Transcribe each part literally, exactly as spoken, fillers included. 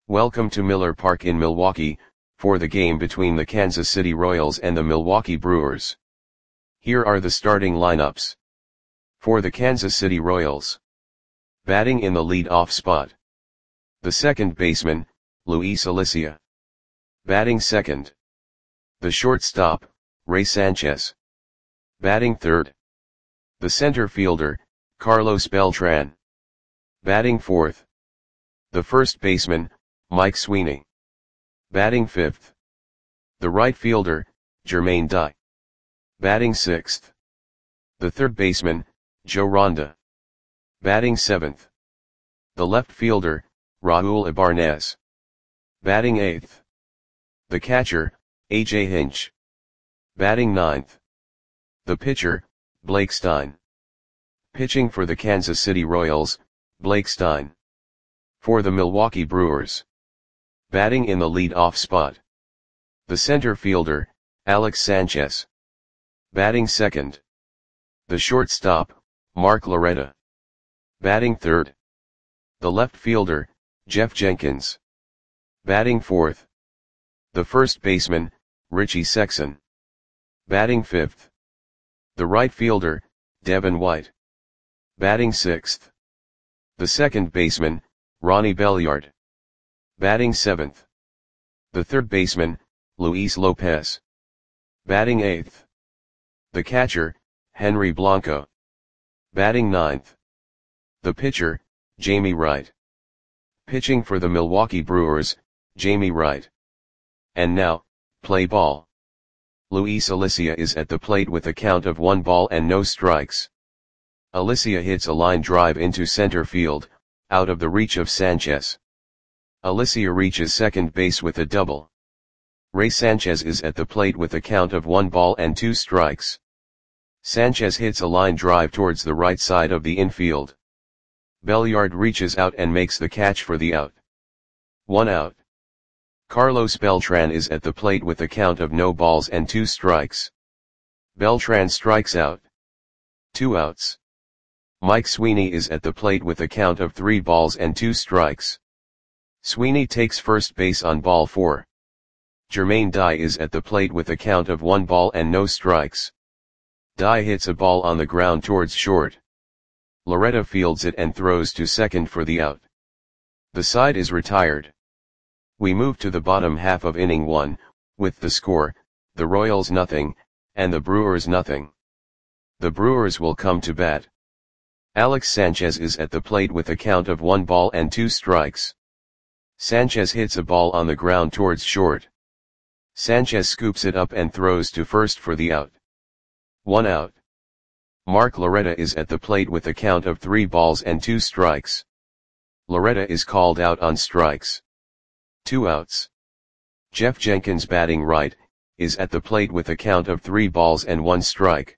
Welcome to Miller Park in Milwaukee, for the game between the Kansas City Royals and the Milwaukee Brewers. Here are the starting lineups. For the Kansas City Royals. Batting in the lead-off spot. The second baseman, Luis Alicea. Batting second. The shortstop, Ray Sanchez. Batting third. The center fielder, Carlos Beltran. Batting fourth. The first baseman, Mike Sweeney. Batting fifth. The right fielder, Jermaine Dye. Batting sixth. The third baseman, Joe Ronda. Batting seventh. The left fielder, Raul Ibanez. Batting eighth. The catcher, A J Hinch. Batting ninth. The pitcher, Blake Stein. Pitching for the Kansas City Royals, Blake Stein. For the Milwaukee Brewers. Batting in the lead-off spot. The center fielder, Alex Sanchez. Batting second. The shortstop, Mark Loretta. Batting third. The left fielder, Jeff Jenkins. Batting fourth. The first baseman, Richie Sexson. Batting fifth. The right fielder, Devin White. Batting sixth. The second baseman, Ronnie Belliard. Batting seventh. The third baseman, Luis Lopez. Batting eighth. The catcher, Henry Blanco. Batting ninth. The pitcher, Jamie Wright. Pitching for the Milwaukee Brewers, Jamie Wright. And now, play ball. Luis Alicea is at the plate with a count of one ball and no strikes. Alicea hits a line drive into center field, out of the reach of Sanchez. Alicea reaches second base with a double. Ray Sanchez is at the plate with a count of one ball and two strikes. Sanchez hits a line drive towards the right side of the infield. Belliard reaches out and makes the catch for the out. One out. Carlos Beltran is at the plate with a count of no balls and two strikes. Beltran strikes out. Two outs. Mike Sweeney is at the plate with a count of three balls and two strikes. Sweeney takes first base on ball four. Jermaine Dye is at the plate with a count of one ball and no strikes. Dye hits a ball on the ground towards short. Loretta fields it and throws to second for the out. The side is retired. We move to the bottom half of inning one, with the score, the Royals nothing, and the Brewers nothing. The Brewers will come to bat. Alex Sanchez is at the plate with a count of one ball and two strikes. Sanchez hits a ball on the ground towards short. Sanchez scoops it up and throws to first for the out. One out. Mark Loretta is at the plate with a count of three balls and two strikes. Loretta is called out on strikes. Two outs. Jeff Jenkins, batting right, is at the plate with a count of three balls and one strike.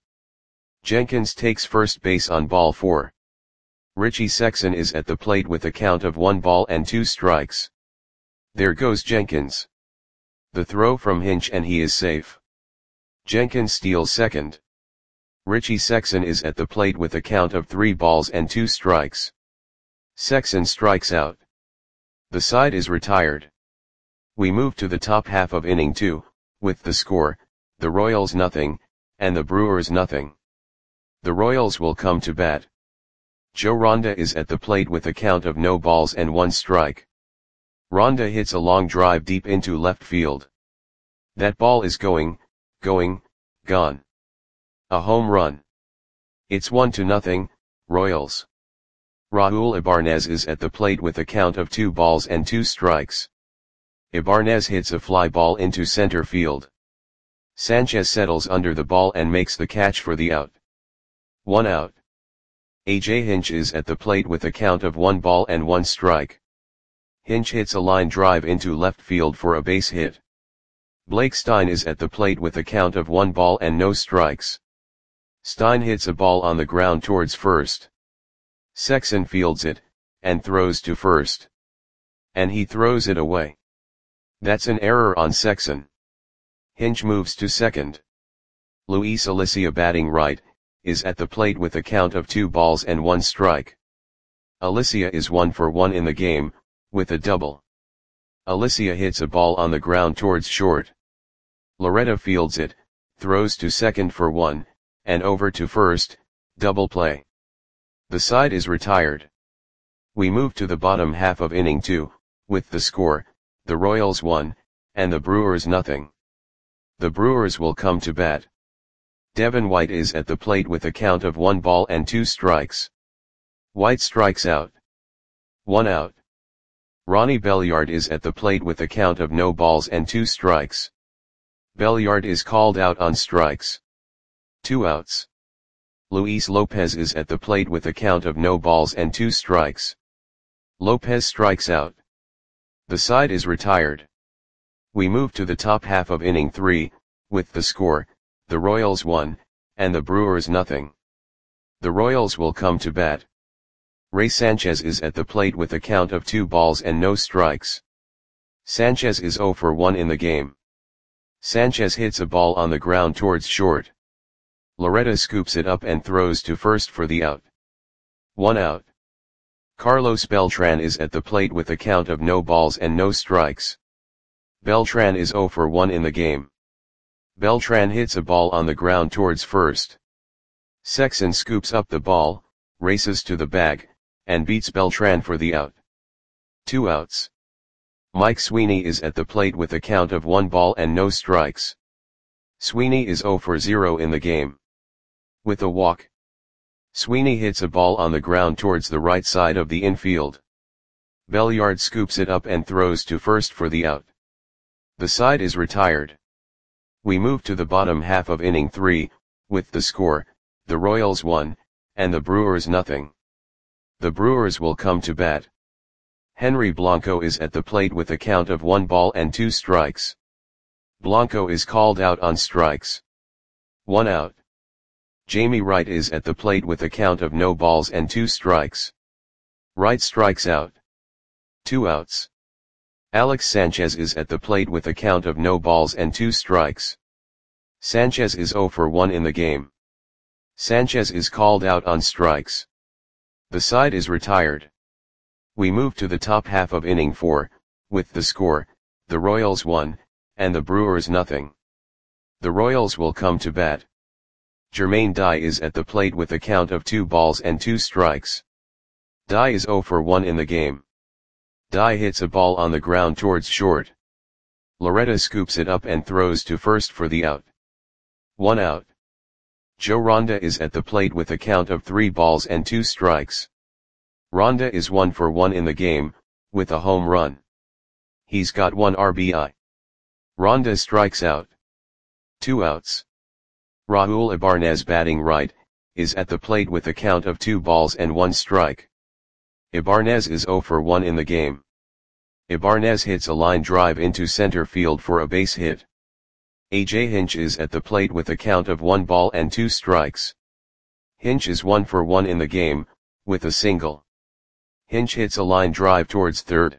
Jenkins takes first base on ball four. Richie Sexson is at the plate with a count of one ball and two strikes. There goes Jenkins. The throw from Hinch and he is safe. Jenkins steals second. Richie Sexson is at the plate with a count of three balls and two strikes. Sexson strikes out. The side is retired. We move to the top half of inning two, with the score, the Royals nothing, and the Brewers nothing. The Royals will come to bat. Joe Ronda is at the plate with a count of no balls and one strike. Ronda hits a long drive deep into left field. That ball is going, going, gone. A home run. It's one to nothing, Royals. Raul Ibanez is at the plate with a count of two balls and two strikes. Ibanez hits a fly ball into center field. Sanchez settles under the ball and makes the catch for the out. One out. A J Hinch is at the plate with a count of one ball and one strike. Hinch hits a line drive into left field for a base hit. Blake Stein is at the plate with a count of one ball and no strikes. Stein hits a ball on the ground towards first. Sexson fields it, and throws to first. And he throws it away. That's an error on Sexson. Hinch moves to second. Luis Alicea, batting right, is at the plate with a count of two balls and one strike. Alicea is one for one in the game, with a double. Alicia hits a ball on the ground towards short. Loretta fields it, throws to second for one, and over to first, double play. The side is retired. We move to the bottom half of inning two, with the score, the Royals one, and the Brewers nothing. The Brewers will come to bat. Devin White is at the plate with a count of one ball and two strikes. White strikes out. One out. Ronnie Belliard is at the plate with a count of no balls and two strikes. Belliard is called out on strikes. Two outs. Luis Lopez is at the plate with a count of no balls and two strikes. Lopez strikes out. The side is retired. We move to the top half of inning three, with the score, the Royals one, and the Brewers nothing. The Royals will come to bat. Ray Sanchez is at the plate with a count of two balls and no strikes. Sanchez is zero for one in the game. Sanchez hits a ball on the ground towards short. Loretta scoops it up and throws to first for the out. One out. Carlos Beltran is at the plate with a count of no balls and no strikes. Beltran is zero for one in the game. Beltran hits a ball on the ground towards first. Sexson scoops up the ball, races to the bag, and beats Beltran for the out. Two outs. Mike Sweeney is at the plate with a count of one ball and no strikes. Sweeney is zero for zero in the game. With a walk, Sweeney hits a ball on the ground towards the right side of the infield. Belliard scoops it up and throws to first for the out. The side is retired. We move to the bottom half of inning three, with the score, the Royals one, and the Brewers nothing. The Brewers will come to bat. Henry Blanco is at the plate with a count of one ball and two strikes. Blanco is called out on strikes. One out. Jamie Wright is at the plate with a count of no balls and two strikes. Wright strikes out. Two outs. Alex Sanchez is at the plate with a count of no balls and two strikes. Sanchez is zero for one in the game. Sanchez is called out on strikes. The side is retired. We move to the top half of inning four, with the score, the Royals one, and the Brewers nothing. The Royals will come to bat. Jermaine Dye is at the plate with a count of two balls and two strikes. Dye is zero for one in the game. Dye hits a ball on the ground towards short. Loretta scoops it up and throws to first for the out. One out. Joe Ronda is at the plate with a count of three balls and two strikes. Ronda is one for one in the game, with a home run. He's got one R B I. Ronda strikes out. Two outs. Raul Ibanez, batting right, is at the plate with a count of two balls and one strike. Ibanez is zero for one in the game. Ibanez hits a line drive into center field for a base hit. A J Hinch is at the plate with a count of one ball and two strikes. Hinch is one for one in the game, with a single. Hinch hits a line drive towards third.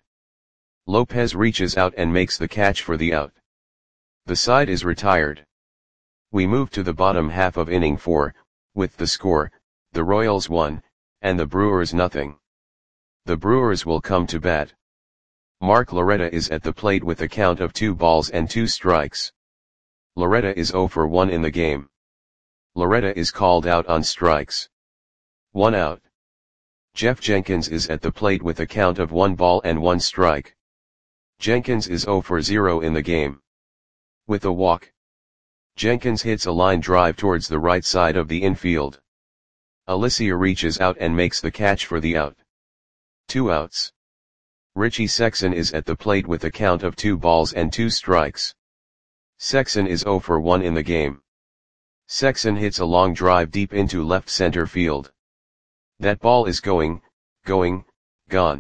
Lopez reaches out and makes the catch for the out. The side is retired. We move to the bottom half of inning four, with the score, the Royals one, and the Brewers nothing. The Brewers will come to bat. Mark Loretta is at the plate with a count of two balls and two strikes. Loretta is zero for one in the game. Loretta is called out on strikes. One out. Jeff Jenkins is at the plate with a count of one ball and one strike. Jenkins is zero for zero in the game. With a walk, Jenkins hits a line drive towards the right side of the infield. Alicia reaches out and makes the catch for the out. Two outs. Richie Sexson is at the plate with a count of two balls and two strikes. Sexson is zero for one in the game. Sexson hits a long drive deep into left center field. That ball is going, going, gone.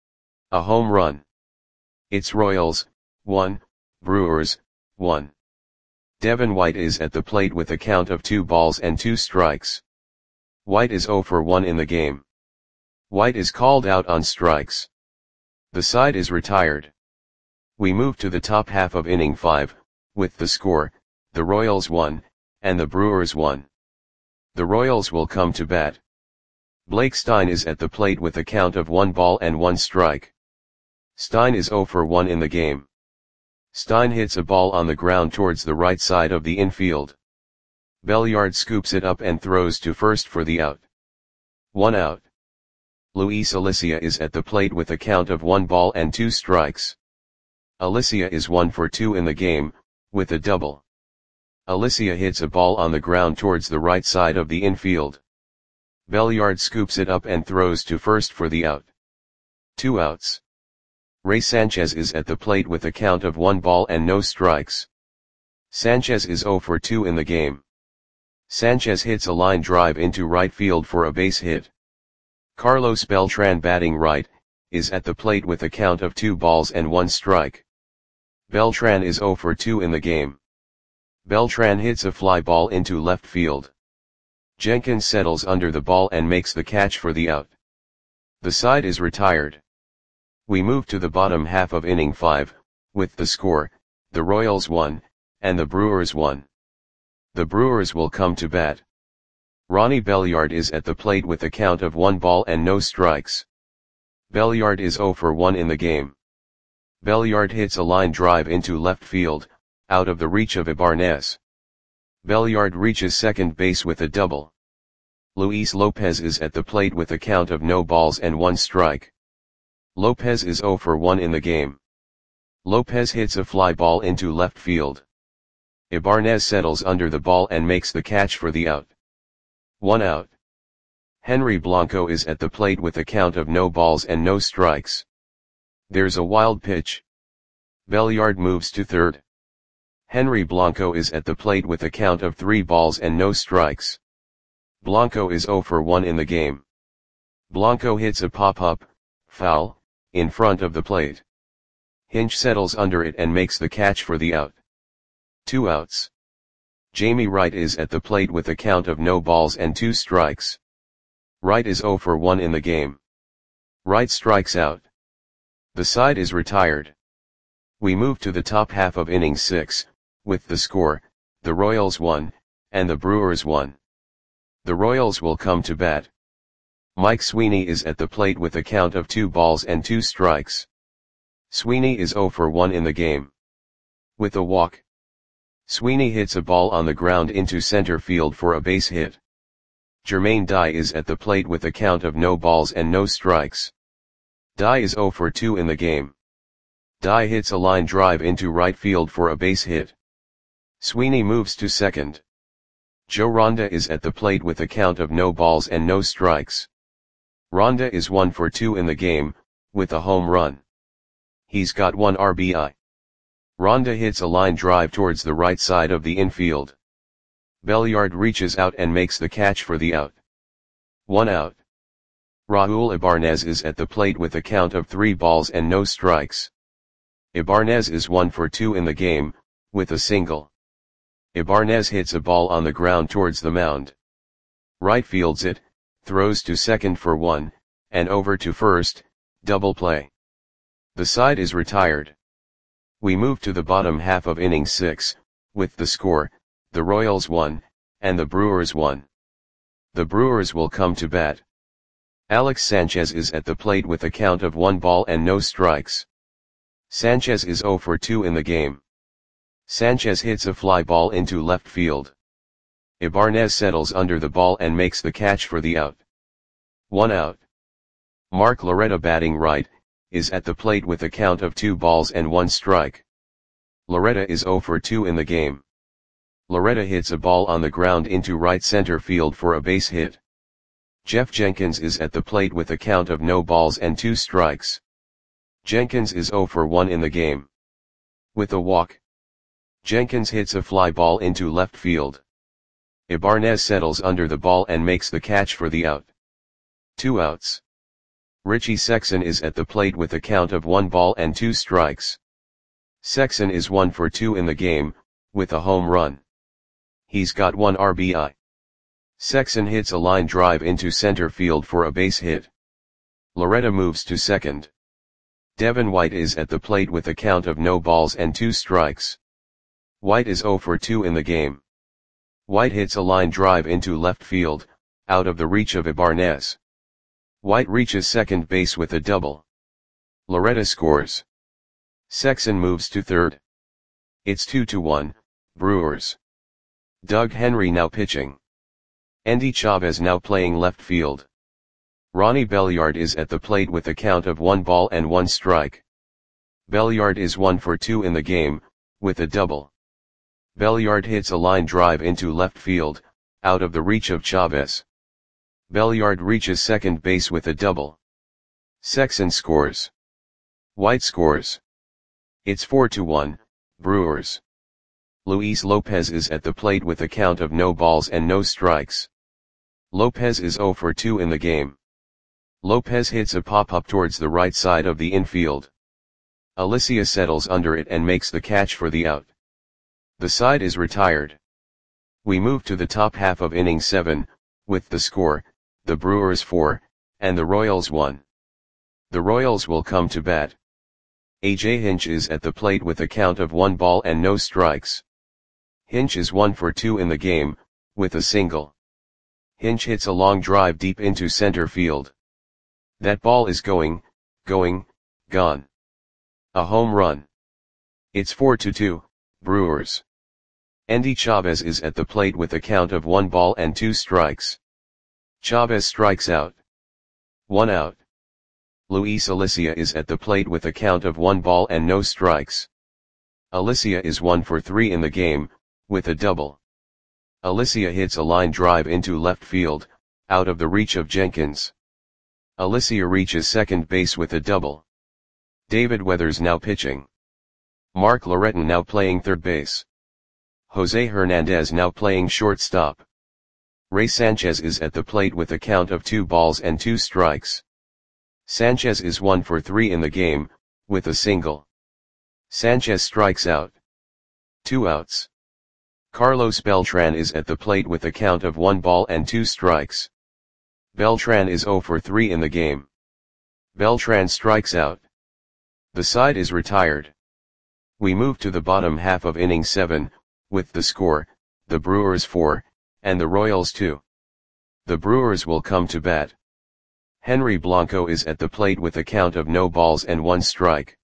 A home run. It's Royals, one, Brewers, one. Devin White is at the plate with a count of two balls and two strikes. White is zero for one in the game. White is called out on strikes. The side is retired. We move to the top half of inning five, with the score, the Royals one, and the Brewers one. The Royals will come to bat. Blake Stein is at the plate with a count of one ball and one strike. Stein is zero for one in the game. Stein hits a ball on the ground towards the right side of the infield. Belliard scoops it up and throws to first for the out. One out. Luis Alicia is at the plate with a count of one ball and two strikes. Alicia is one for two in the game, with a double. Alicia hits a ball on the ground towards the right side of the infield. Belliard scoops it up and throws to first for the out. Two outs. Ray Sanchez is at the plate with a count of one ball and no strikes. Sanchez is zero for two in the game. Sanchez hits a line drive into right field for a base hit. Carlos Beltran, batting right, is at the plate with a count of two balls and one strike. Beltran is zero for two in the game. Beltran hits a fly ball into left field. Jenkins settles under the ball and makes the catch for the out. The side is retired. We move to the bottom half of inning five, with the score, the Royals one, and the Brewers one. The Brewers will come to bat. Ronnie Belliard is at the plate with a count of one ball and no strikes. Belliard is zero for one in the game. Belliard hits a line drive into left field, out of the reach of Ibanez. Belliard reaches second base with a double. Luis Lopez is at the plate with a count of no balls and one strike. Lopez is zero for one in the game. Lopez hits a fly ball into left field. Ibanez settles under the ball and makes the catch for the out. One out. Henry Blanco is at the plate with a count of no balls and no strikes. There's a wild pitch. Belliard moves to third. Henry Blanco is at the plate with a count of three balls and no strikes. Blanco is zero for one in the game. Blanco hits a pop-up, foul, in front of the plate. Hinch settles under it and makes the catch for the out. Two outs. Jamie Wright is at the plate with a count of no balls and two strikes. Wright is zero for one in the game. Wright strikes out. The side is retired. We move to the top half of inning six, with the score, the Royals one, and the Brewers one. The Royals will come to bat. Mike Sweeney is at the plate with a count of two balls and two strikes. Sweeney is zero for one in the game. With a walk. Sweeney hits a ball on the ground into center field for a base hit. Jermaine Dye is at the plate with a count of no balls and no strikes. Dye is zero for two in the game. Dye hits a line drive into right field for a base hit. Sweeney moves to second. Joe Ronda is at the plate with a count of no balls and no strikes. Ronda is one for two in the game, with a home run. He's got one R B I. Ronda hits a line drive towards the right side of the infield. Belliard reaches out and makes the catch for the out. One out. Raul Ibanez is at the plate with a count of three balls and no strikes. Ibanez is one for two in the game, with a single. Ibanez hits a ball on the ground towards the mound. Right fields it, throws to second for one, and over to first, double play. The side is retired. We move to the bottom half of inning six, with the score, the Royals one, and the Brewers one. The Brewers will come to bat. Alex Sanchez is at the plate with a count of one ball and no strikes. Sanchez is zero for two in the game. Sanchez hits a fly ball into left field. Ibanez settles under the ball and makes the catch for the out. One out. Mark Loretta, batting right, is at the plate with a count of two balls and one strike. Loretta is zero for two in the game. Loretta hits a ball on the ground into right center field for a base hit. Jeff Jenkins is at the plate with a count of no balls and two strikes. Jenkins is zero for one in the game. With a walk. Jenkins hits a fly ball into left field. Ibanez settles under the ball and makes the catch for the out. Two outs. Richie Sexson is at the plate with a count of one ball and two strikes. Sexson is one for two in the game, with a home run. He's got one R B I. Sexson hits a line drive into center field for a base hit. Loretta moves to second. Devin White is at the plate with a count of no balls and two strikes. White is zero for two in the game. White hits a line drive into left field, out of the reach of Ibanez. White reaches second base with a double. Loretta scores. Sexson moves to third. It's two to one, Brewers. Doug Henry now pitching. Endy Chavez now playing left field. Ronnie Belliard is at the plate with a count of one ball and one strike. Belliard is one for two in the game, with a double. Belliard hits a line drive into left field, out of the reach of Chavez. Belliard reaches second base with a double. Sexson scores. White scores. It's four to one, Brewers. Luis Lopez is at the plate with a count of no balls and no strikes. Lopez is zero for two in the game. Lopez hits a pop-up towards the right side of the infield. Alicia settles under it and makes the catch for the out. The side is retired. We move to the top half of inning seven, with the score, the Brewers four, and the Royals one. The Royals will come to bat. A J Hinch is at the plate with a count of one ball and no strikes. Hinch is one for two in the game, with a single. Hinch hits a long drive deep into center field. That ball is going, going, gone. A home run. It's four to two, Brewers. Endy Chavez is at the plate with a count of one ball and two strikes. Chavez strikes out. One out. Luis Alicia is at the plate with a count of one ball and no strikes. Alicia is one for three in the game, with a double. Alicia hits a line drive into left field, out of the reach of Jenkins. Alicia reaches second base with a double. David Weathers now pitching. Mark Loretan now playing third base. Jose Hernandez now playing shortstop. Ray Sanchez is at the plate with a count of two balls and two strikes. Sanchez is one for three in the game, with a single. Sanchez strikes out. Two outs. Carlos Beltran is at the plate with a count of one ball and two strikes. Beltran is zero for three in the game. Beltran strikes out. The side is retired. We move to the bottom half of inning seven, with the score, the Brewers four, and the Royals two. The Brewers will come to bat. Henry Blanco is at the plate with a count of no balls and one strike.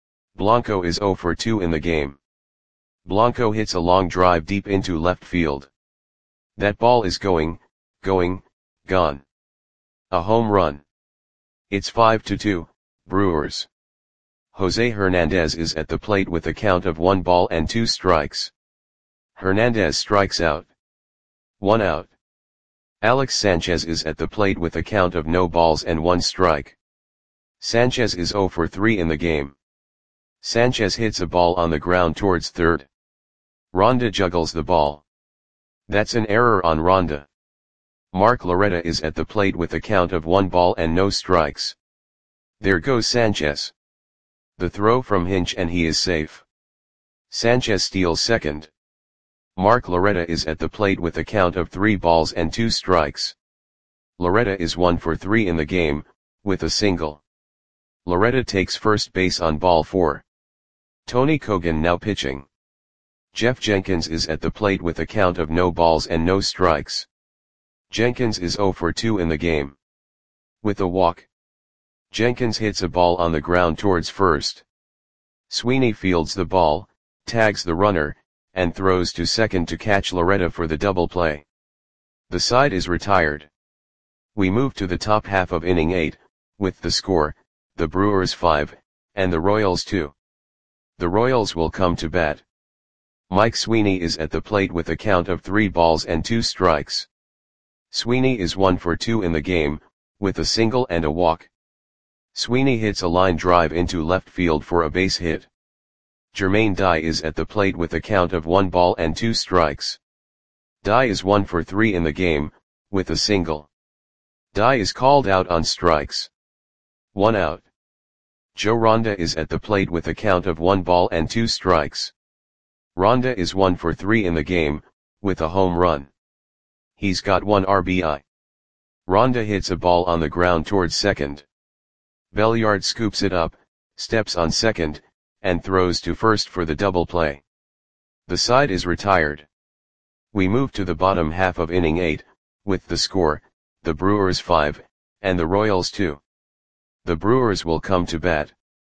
Blanco is zero for two in the game. Blanco hits a long drive deep into left field. That ball is going, going, gone. A home run. It's five to two, Brewers. Jose Hernandez is at the plate with a count of one ball and two strikes. Hernandez strikes out. One out. Alex Sanchez is at the plate with a count of no balls and one strike. Sanchez is zero for three in the game. Sanchez hits a ball on the ground towards third. Ronda juggles the ball. That's an error on Ronda. Mark Loretta is at the plate with a count of one ball and no strikes. There goes Sanchez. The throw from Hinch and he is safe. Sanchez steals second. Mark Loretta is at the plate with a count of three balls and two strikes. Loretta is one for three in the game, with a single. Loretta takes first base on ball four. Tony Kogan now pitching. Jeff Jenkins is at the plate with a count of no balls and no strikes. Jenkins is zero for two in the game. With a walk. Jenkins hits a ball on the ground towards first. Sweeney fields the ball, tags the runner, and throws to second to catch Loretta for the double play. The side is retired. We move to the top half of inning eight, with the score, the Brewers five, and the Royals two. The Royals will come to bat. Mike Sweeney is at the plate with a count of three balls and two strikes. Sweeney is one for two in the game, with a single and a walk. Sweeney hits a line drive into left field for a base hit. Jermaine Dye is at the plate with a count of one ball and two strikes. Dye is one for three in the game, with a single. Dye is called out on strikes. One out. Joe Ronda is at the plate with a count of one ball and two strikes. Ronda is one for three in the game, with a home run. He's got one R B I. Ronda hits a ball on the ground towards second. Belliard scoops it up, steps on second, and throws to first for the double play. The side is retired. We move to the bottom half of inning eight, with the score, the Brewers five, and the Royals two. The Brewers will come to bat.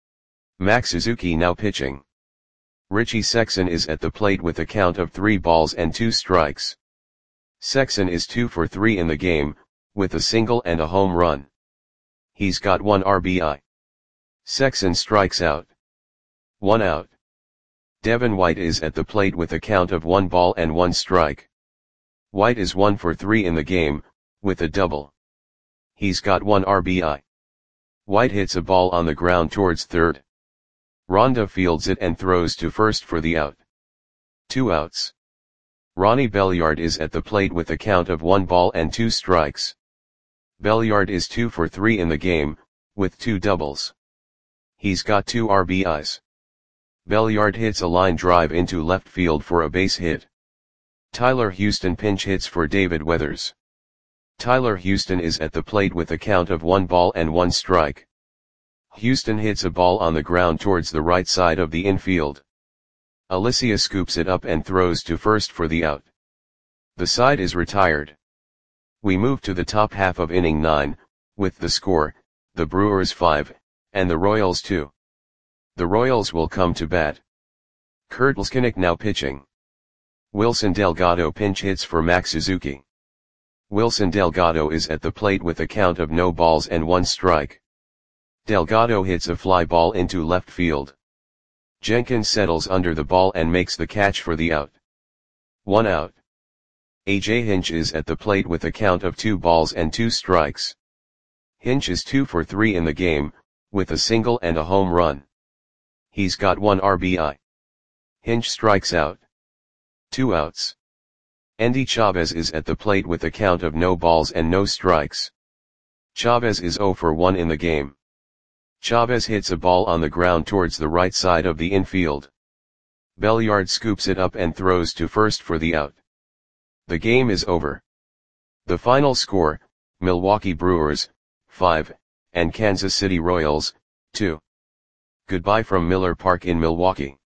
Max Suzuki now pitching. Richie Sexson is at the plate with a count of three balls and two strikes. Sexson is two for three in the game, with a single and a home run. He's got one R B I. Sexson strikes out. One out. Devin White is at the plate with a count of one ball and one strike. White is one for three in the game, with a double. He's got one R B I. White hits a ball on the ground towards third. Ronda fields it and throws to first for the out. Two outs. Ronnie Belliard is at the plate with a count of one ball and two strikes. Belliard is two for three in the game, with two doubles. He's got two R B Is. Belliard hits a line drive into left field for a base hit. Tyler Houston pinch hits for David Weathers. Tyler Houston is at the plate with a count of one ball and one strike. Houston hits a ball on the ground towards the right side of the infield. Alicia scoops it up and throws to first for the out. The side is retired. We move to the top half of inning nine, with the score, the Brewers five, and the Royals two. The Royals will come to bat. Kurt Leskinick now pitching. Wilson Delgado pinch hits for Max Suzuki. Wilson Delgado is at the plate with a count of no balls and one strike. Delgado hits a fly ball into left field. Jenkins settles under the ball and makes the catch for the out. One out. A J Hinch is at the plate with a count of two balls and two strikes. Hinch is two for three in the game, with a single and a home run. He's got one R B I. Hinch strikes out. Two outs. Endy Chavez is at the plate with a count of no balls and no strikes. Chavez is zero for one in the game. Chavez hits a ball on the ground towards the right side of the infield. Belliard scoops it up and throws to first for the out. The game is over. The final score, Milwaukee Brewers, five, and Kansas City Royals, two. Goodbye from Miller Park in Milwaukee.